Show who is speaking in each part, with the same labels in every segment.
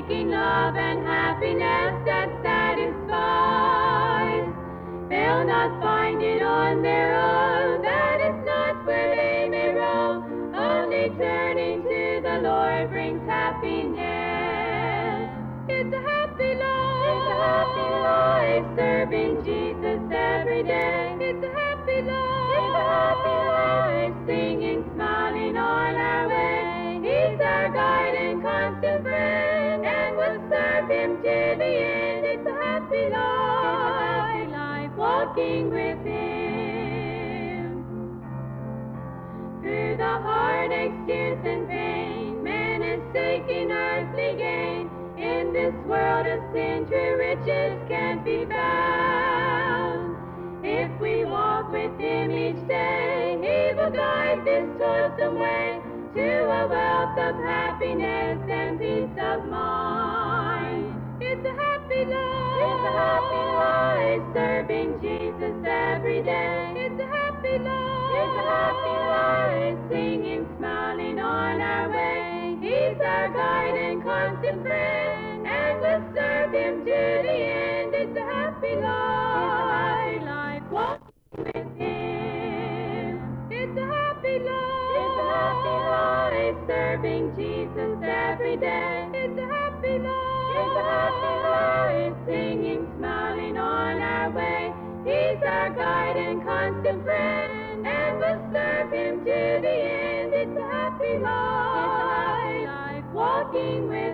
Speaker 1: seeking love and happiness that satisfies. They'll not find it on their own, that is not where they may roam. Only turning to the Lord brings happiness. It's a happy life. It's a happy life, serving Jesus every day. It's a happy life. It's a happy life, singing, smiling on our way. He's our guide and constant friend, and we'll serve him to the end. It's a happy life, walking with him. Through the heartaches, tears, and pain, man is seeking earthly gain. In this world of sin, true riches can't be found. If we walk with him each day, he will guide this toilsome way to a wealth of happiness and peace of mind. It's a happy life. It's a happy life, serving Jesus every day. It's a happy life. It's a happy life, singing, smiling on our way. He's our guide and constant friend, and we'll serve him to the end. It's a happy life, walking with him. It's a happy life. It's a happy life, serving Jesus every day. It's a happy life. It's a happy life, singing, smiling on our way. He's our guide and constant friend, and we'll serve him to the end. It's a happy life, walking with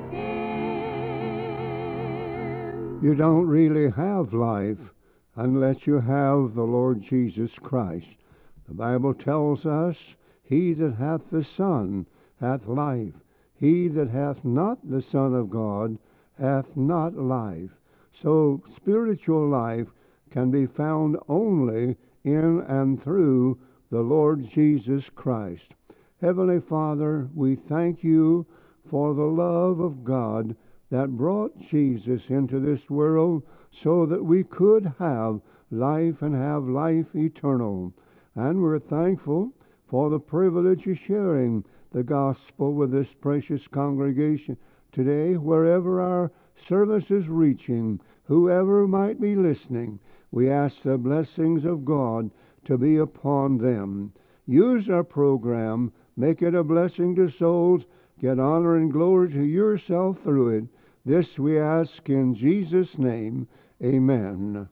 Speaker 1: him.
Speaker 2: You don't really have life unless you have the Lord Jesus Christ. The Bible tells us, he that hath the Son hath life. He that hath not the Son of God hath not life. So spiritual life can be found only in and through the Lord Jesus Christ. Heavenly Father, we thank you for the love of God that brought Jesus into this world so that we could have life and have life eternal. And we're thankful for the privilege of sharing the gospel with this precious congregation today, wherever our service is reaching, whoever might be listening. We ask the blessings of God to be upon them. Use our program, make it a blessing to souls, get honor and glory to yourself through it. This we ask in Jesus' name. Amen.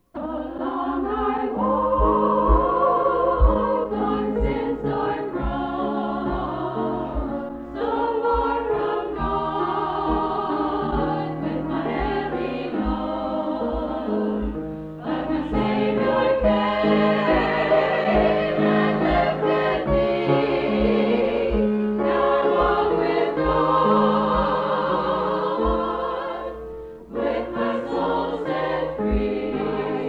Speaker 1: With my soul set free.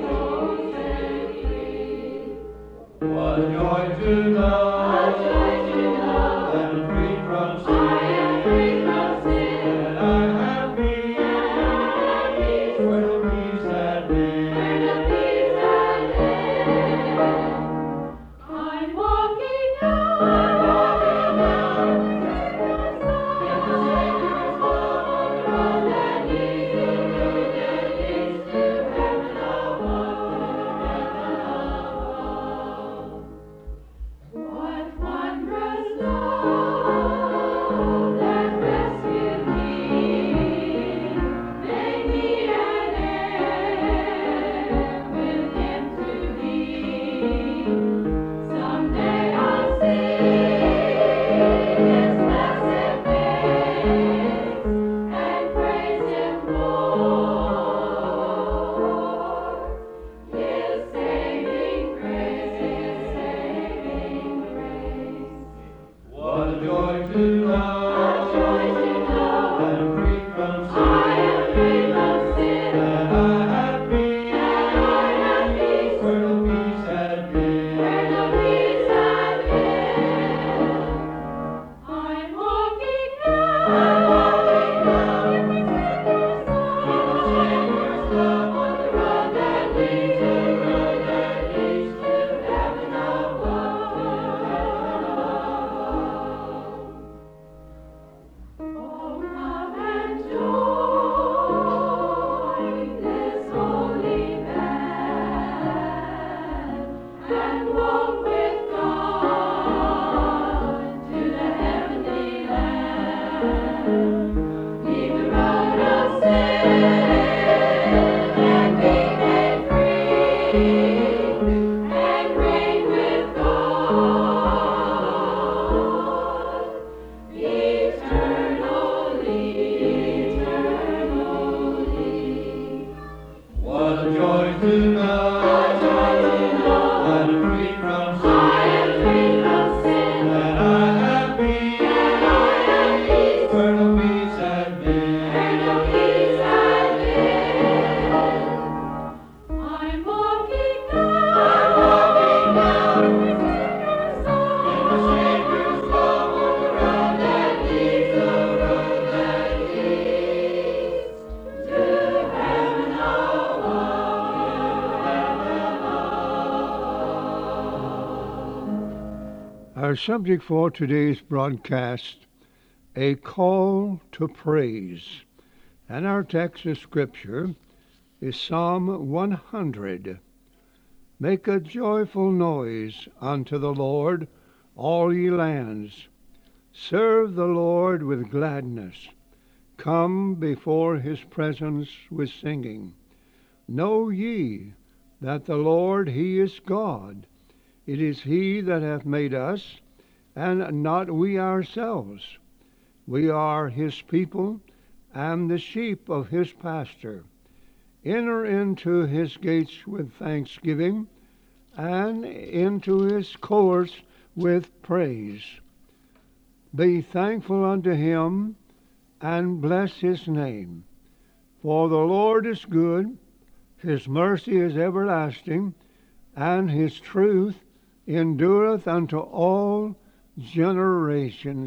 Speaker 2: Our subject for today's broadcast, a call to praise. And our text of Scripture is Psalm 100. Make a joyful noise unto the Lord, all ye lands. Serve the Lord with gladness. Come before his presence with singing. Know ye that the Lord, he is God. It is he that hath made us, and not we ourselves. We are his people, and the sheep of his pasture. Enter into his gates with thanksgiving, and into his courts with praise. Be thankful unto him, and bless his name. For the Lord is good, his mercy is everlasting, and his truth endureth unto all generations.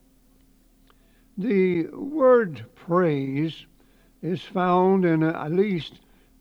Speaker 2: The word praise is found in at least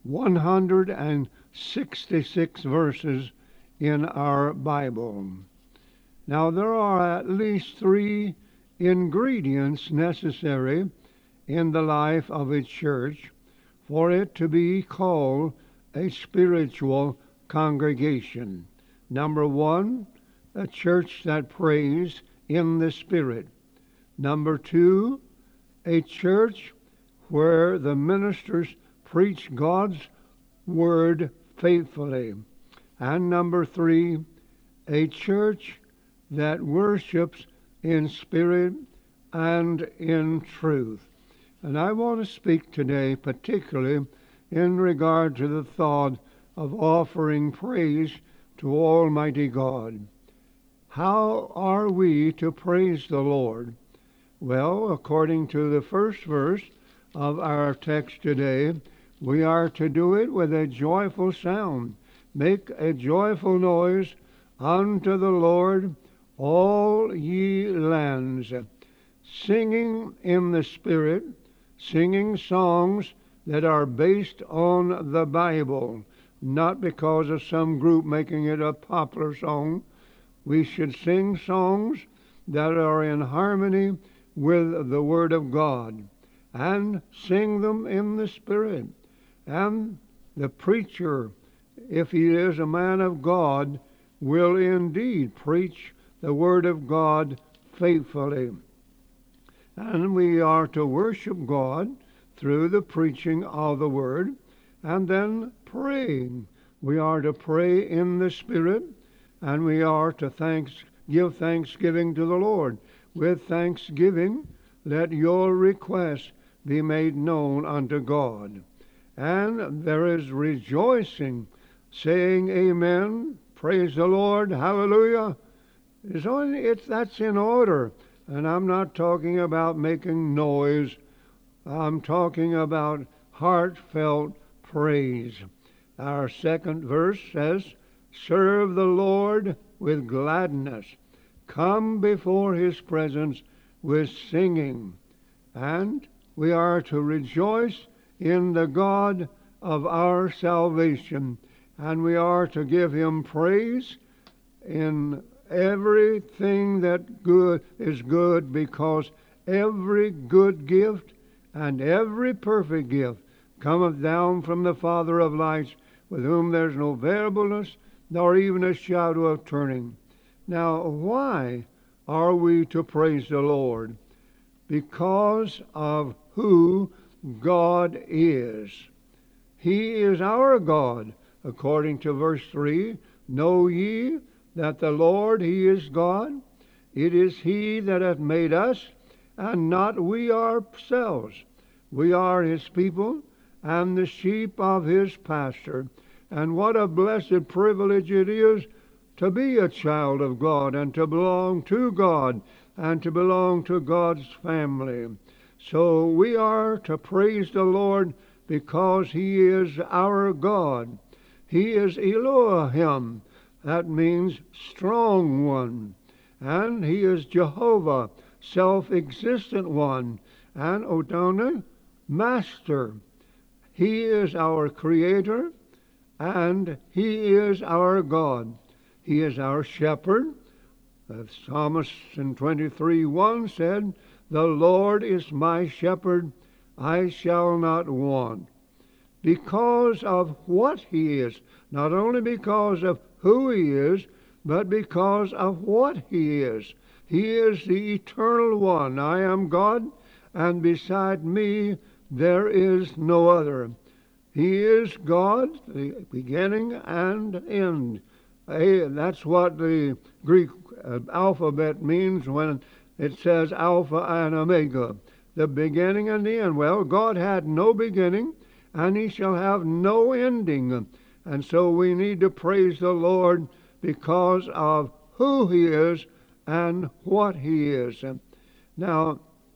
Speaker 2: 166 verses in our Bible. Now, there are at least 3 ingredients necessary in the life of a church for it to be called a spiritual congregation. Number 1, a church that prays in the Spirit. Number 2, a church where the ministers preach God's word faithfully. And number 3, a church that worships in spirit and in truth. And I want to speak today particularly in regard to the thought of offering praise to Almighty God. How are we to praise the Lord? Well, according to the first verse of our text today, we are to do it with a joyful sound. Make a joyful noise unto the Lord, all ye lands. Singing in the Spirit, singing songs that are based on the Bible, not because of some group making it a popular song. We should sing songs that are in harmony with the Word of God, and sing them in the Spirit. And the preacher, if he is a man of God, will indeed preach the Word of God faithfully. And we are to worship God through the preaching of the Word, and then praying. We are to pray in the Spirit, and we are to give thanksgiving to the Lord. With thanksgiving, let your requests be made known unto God. And there is rejoicing, saying amen, praise the Lord, hallelujah. That's in order. And I'm not talking about making noise. I'm talking about heartfelt praise. Our second verse says, serve the Lord with gladness. Come before his presence with singing. And we are to rejoice in the God of our salvation. And we are to give him praise in everything that good is good, because every good gift and every perfect gift cometh down from the Father of lights, with whom there's no variableness, nor even a shadow of turning. Now, why are we to praise the Lord? Because of who God is. He is our God, according to verse 3. Know ye that the Lord, he is God. It is he that hath made us, and not we ourselves. We are his people, and the sheep of his pasture. And what a blessed privilege it is to be a child of God, and to belong to God, and to belong to God's family. So we are to praise the Lord because he is our God. He is Elohim. That means strong one. And he is Jehovah, self-existent one. And Odona, master. He is our creator, and he is our God. He is our shepherd. The psalmist in 23:1 said, "The Lord is my shepherd, I shall not want." Because of what he is, not only because of who he is, but because of what he is. He is the eternal one. I am God, and beside me there is no other. He is God, the beginning and end. That's what the Greek alphabet means when it says Alpha and Omega, the beginning and the end. Well, God had no beginning, and he shall have no ending. And so we need to praise the Lord because of who he is and what he is. Now,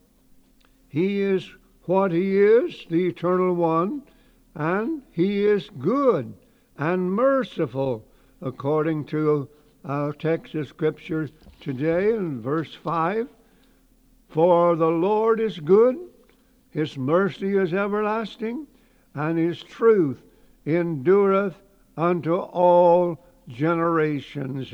Speaker 2: he is what he is, the eternal one, and he is good and merciful, according to our text of Scripture today in verse 5. For the Lord is good, his mercy is everlasting, and his truth endureth unto all generations.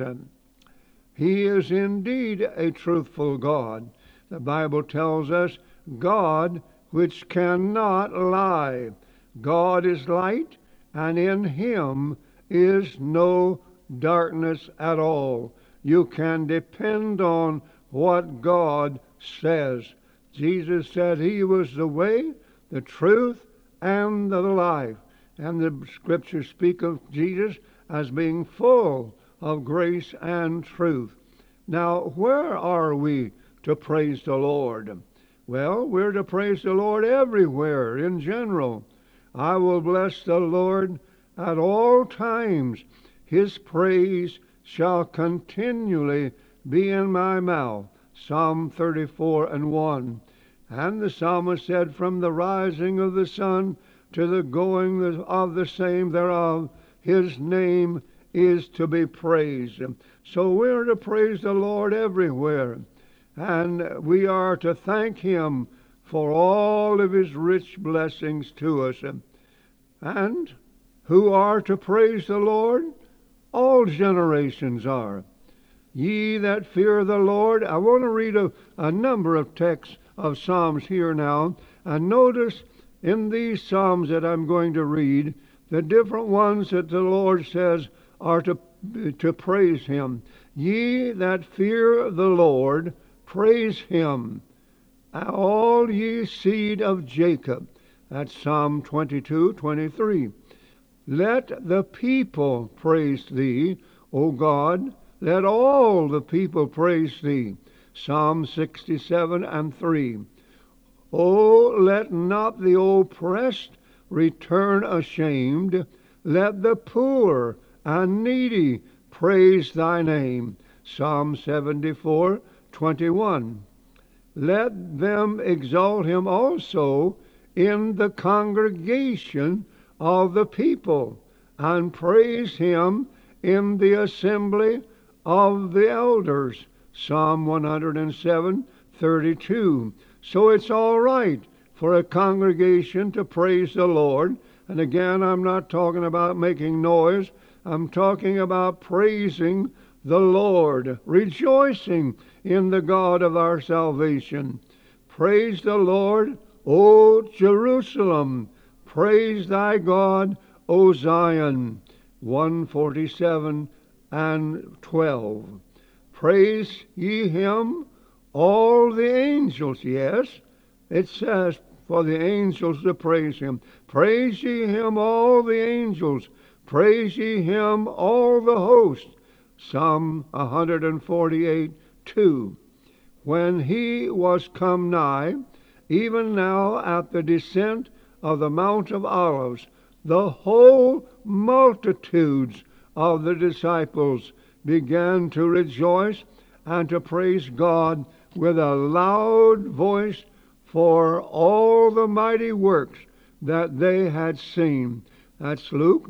Speaker 2: He is indeed a truthful God. The Bible tells us, God which cannot lie. God is light, and in him is no darkness at all. You can depend on what God says. Jesus said he was the way, the truth, and the life. And the Scriptures speak of Jesus as being full of grace and truth. Now, where are we to praise the Lord? Well, we're to praise the Lord everywhere in general. I will bless the Lord at all times. His praise shall continually be in my mouth. Psalm 34:1. And the psalmist said, from the rising of the sun to the going of the same thereof, his name is to be praised. So we're to praise the Lord everywhere. And we are to thank him for all of his rich blessings to us. And who are to praise the Lord? All generations are. Ye that fear the Lord. I want to read a number of texts of Psalms here now. And notice in these Psalms that I'm going to read, the different ones that the Lord says are to praise him. Ye that fear the Lord, praise him. All ye seed of Jacob. That's Psalm 22:23. Let the people praise thee, O God. Let all the people praise thee. Psalm 67:3. O let not the oppressed return ashamed. Let the poor and needy praise thy name. Psalm 74:21. Let them exalt him also in the congregation of the people, and praise him in the assembly of the elders. Psalm 107:32. So it's all right for a congregation to praise the Lord. And again, I'm not talking about making noise. I'm talking about praising the Lord, rejoicing in the God of our salvation. Praise the Lord, O Jerusalem. Praise thy God, O Zion. 147:12. Praise ye him, all the angels. Yes, it says for the angels to praise him. Praise ye him, all the angels. Praise ye him, all the host. Psalm 148:2. When he was come nigh, even now at the descent of the Mount of Olives, the whole multitudes of the disciples began to rejoice and to praise God with a loud voice for all the mighty works that they had seen. That's Luke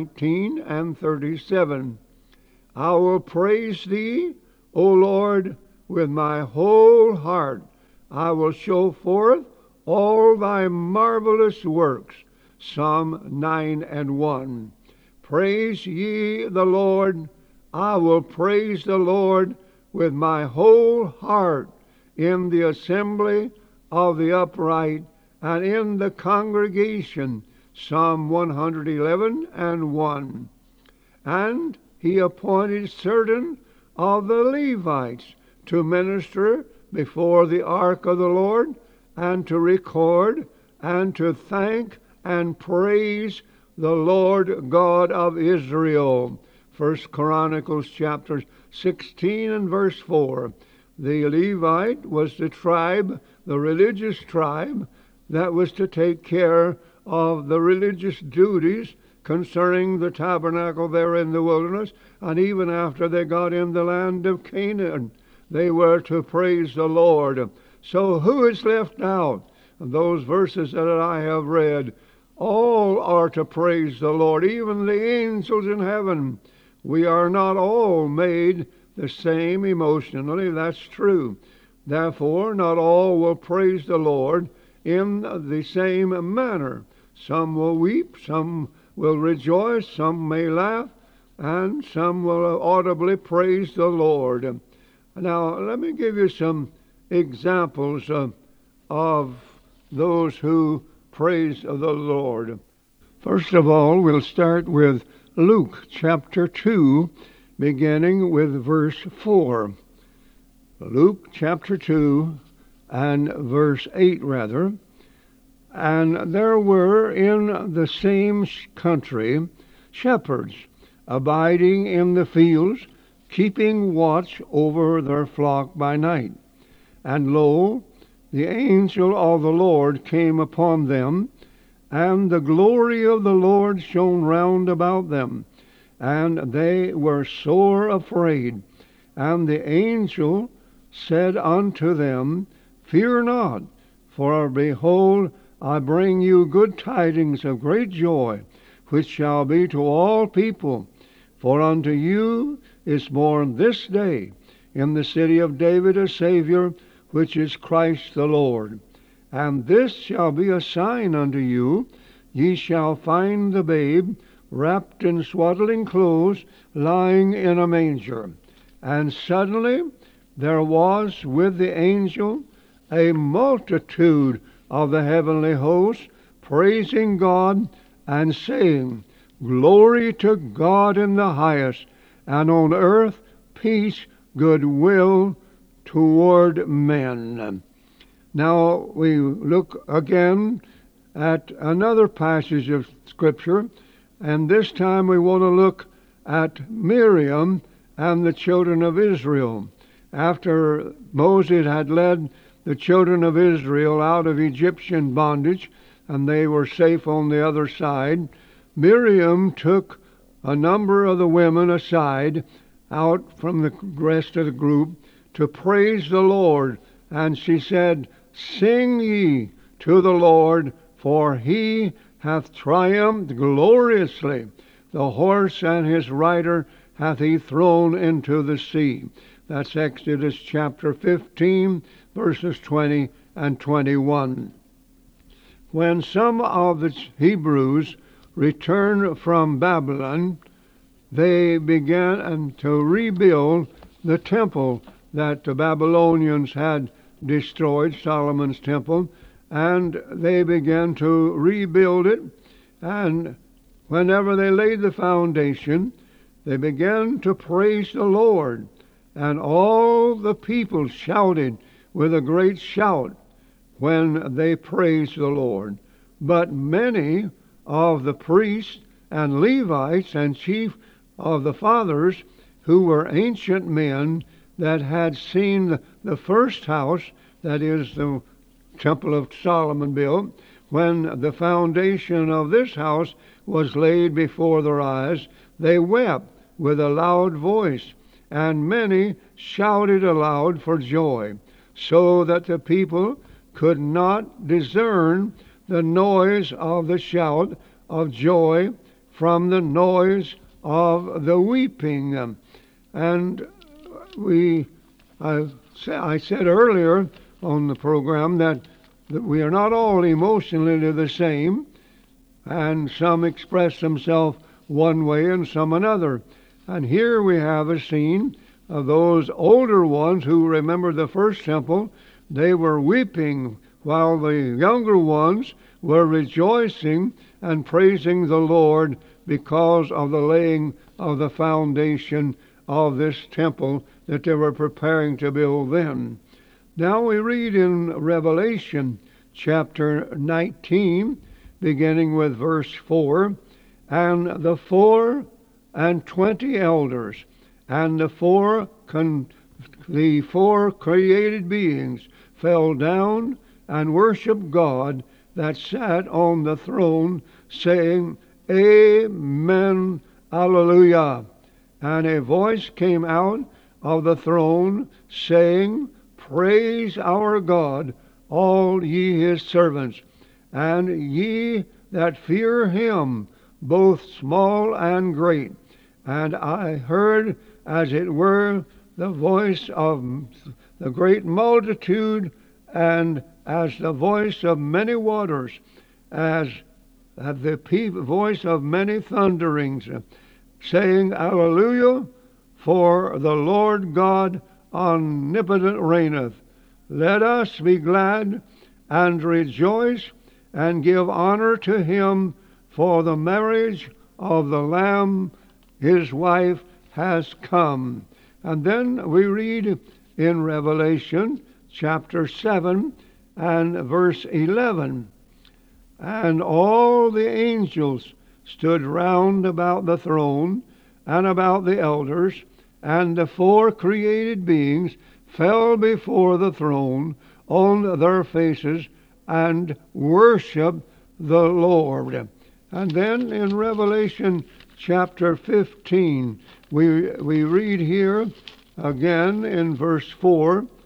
Speaker 2: 19:37. I will praise thee, O Lord, with my whole heart. I will show forth all thy marvelous works. Psalm 9:1. Praise ye the Lord. I will praise the Lord with my whole heart in the assembly of the upright and in the congregation. Psalm 111 and 1. And he appointed certain of the Levites to minister before the ark of the Lord, and to record, and to thank and praise the Lord God of Israel. 1 Chronicles chapter 16 and verse 4. The Levite was the tribe, the religious tribe, that was to take care of the religious duties concerning the tabernacle there in the wilderness, and even after they got in the land of Canaan, they were to praise the Lord. So who is left out? Those verses that I have read, all are to praise the Lord, even the angels in heaven. We are not all made the same emotionally, that's true. Therefore, not all will praise the Lord in the same manner. Some will weep, some will rejoice, some may laugh, and some will audibly praise the Lord. Now, let me give you some examples of those who praise the Lord. First of all, we'll start with Luke chapter 2, beginning with verse 4. Luke chapter 2 and verse 8, rather. And there were in the same country shepherds abiding in the fields, keeping watch over their flock by night. And lo, the angel of the Lord came upon them, and the glory of the Lord shone round about them, and they were sore afraid. And the angel said unto them, Fear not, for behold, I bring you good tidings of great joy, which shall be to all people. For unto you is born this day in the city of David a Savior, which is Christ the Lord. And this shall be a sign unto you, ye shall find the babe wrapped in swaddling clothes, lying in a manger. And suddenly there was with the angel a multitude of the heavenly hosts, praising God and saying, Glory to God in the highest, and on earth peace, goodwill toward men. Now we look again at another passage of Scripture, and this time we want to look at Miriam and the children of Israel. After Moses had led the children of Israel out of Egyptian bondage, and they were safe on the other side, Miriam took a number of the women aside out from the rest of the group to praise the Lord. And she said, Sing ye to the Lord, for he hath triumphed gloriously. The horse and his rider hath he thrown into the sea. That's Exodus chapter 15, verses 20 and 21. When some of the Hebrews returned from Babylon, they began to rebuild the temple that the Babylonians had destroyed, Solomon's temple, and they began to rebuild it. And whenever they laid the foundation, they began to praise the Lord. And all the people shouted with a great shout when they praised the Lord. But many of the priests and Levites and chief of the fathers, who were ancient men that had seen the first house, that is the temple of Solomon built, when the foundation of this house was laid before their eyes, they wept with a loud voice, and many shouted aloud for joy, so that the people could not discern the noise of the shout of joy from the noise of the weeping. And I said earlier on the program that we are not all emotionally the same, and some express themselves one way and some another. And here we have a scene those older ones who remember the first temple, they were weeping, while the younger ones were rejoicing and praising the Lord because of the laying of the foundation of this temple that they were preparing to build then. Now we read in Revelation chapter 19, beginning with verse 4, "And the 24 elders and the four created beings fell down and worshiped God that sat on the throne, saying, Amen, Alleluia. And a voice came out of the throne, saying, Praise our God, all ye his servants, and ye that fear him, both small and great. And I heard, as it were, the voice of the great multitude, and as the voice of many waters, as the voice of many thunderings, saying, Alleluia, for the Lord God omnipotent reigneth. Let us be glad and rejoice and give honor to him, for the marriage of the Lamb, his wife, has come. And then we read in Revelation chapter 7 and verse 11, And all the angels stood round about the throne and about the elders, and the four created beings fell before the throne on their faces and worshiped the Lord. And then in Revelation chapter 15, we read here again in verse 4,